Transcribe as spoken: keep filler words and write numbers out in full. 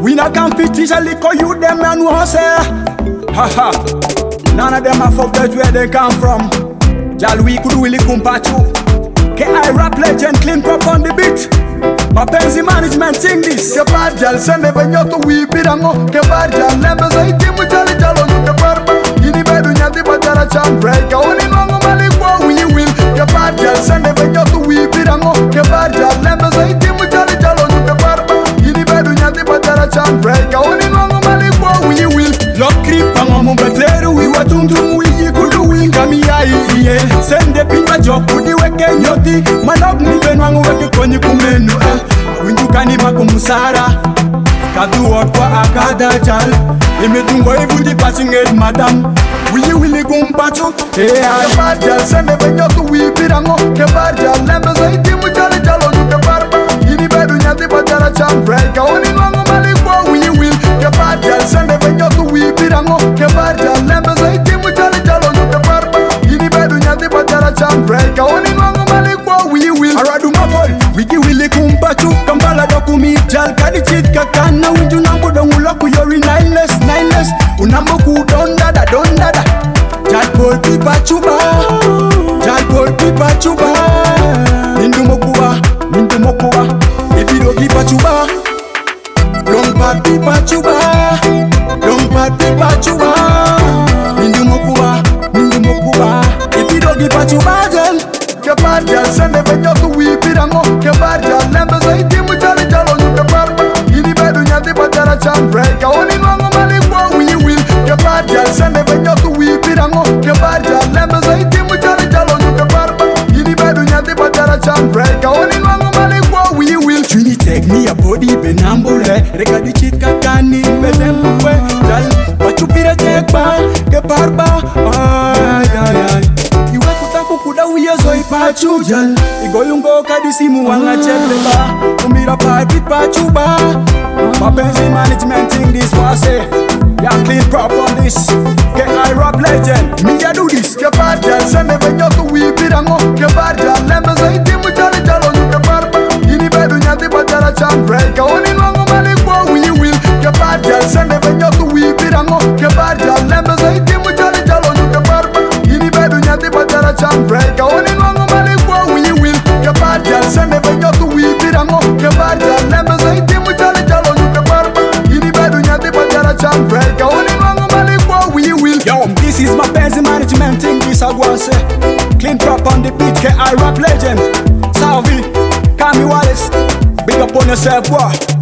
We not compete, teach a little you them and who say. Haha, none of them are forget where they come from. Jal we could really compare to. K I rap legend, clean prop on the beat. Mapenzi management thing this. Ke barjal sende venyoto we birango. Ke barjal lembe zaiti mujali jalo nuke barba. Ini bedu nyati batara cham break. Oni ngongo malikwa we will. Ke barjal sende venyoto we birango. Ke barjal lembe zaiti mujali jalo nuke barba. Ini bedu nyati batara cham break. Oni ngongo malikwa we will. Lock creep pango mubetleru we watundrum we yikudu we kami ya iye. Sende pinga joku di weke nyoti. Manok ni benwangu weke konyi kumenu. Winjukani makumusara Kadu kwa akada chal Imetungo ivuti pachingeli madam Wili wili kumpachu Ke barjal sende venyotu wibirango Ke barjal lembe zaiti mujali jalo nuke barba Ini bedu nyati batara cham break Oni ngongo malikwa wili will Ke barjal sende venyotu wibirango Ke barjal lembe zaiti mujali jalo nuke barba Ini bedu nyati batara cham break Oni ngongo malikwa wili will Aradu mapol Wiki wili kumpachu Kampala dokumi jal kadi chit kakana Winju nambu donguloku yori nineless nineless Unambo kudondada dondada Jal pol pipa chuba Jal pol pipa chuba Mindu mokuwa Mindu mokuwa Ibido pipa chuba Lompat pipa chuba Lompat pipa chuba Mindu mokuwa Mindu mokuwa Ibido pipa chuba jal Ke barjal sende venyotu wibirango Ke barjal lembe zaiti mujali jalo nuke barba Ini bedu nyati batara cham break Oni ngongo malikwa we will Ke barjal sende venyotu wibirango Ke barjal lembe zaiti mujali jalo nuke barba Ini bedu nyati batara cham break Oni ngongo malikwa we will Trini take me a body benambule Reka di chit kakani bedembue Jal wachupire tekba Ke barba Ay ay ay Iwe kutaku kuda uye zoi pachu jal Igoyungo kadisimu wanga chepleba Umira pipit pachu ba Mapenzi management thing this wase Ya clean prop on this K I rap legend Me ya do this Ke barjal sende venyotu wibirango Ke barjal lembe zaiti mujali jalo nuke barba Ini bedu nyati batara cham break Oni ngongo malikwa we will Ke barjal sende venyotu wibirango Ke barjal lembe zaiti mujali jalo nuke barba Ini bedu nyati batara cham break Oni ngongo malikwa we will Ke barjal sende venyotu wibirango Ke barjal lembe zaiti mujali jalo nuke barba Ini bedu nyati batara cham break Oni ngongo malikwa we will. Yo, this is my Benzi management thing this I go and say Clean prop on the beat K I rap legend Salvi, Kami Wallace Big up on yourself boy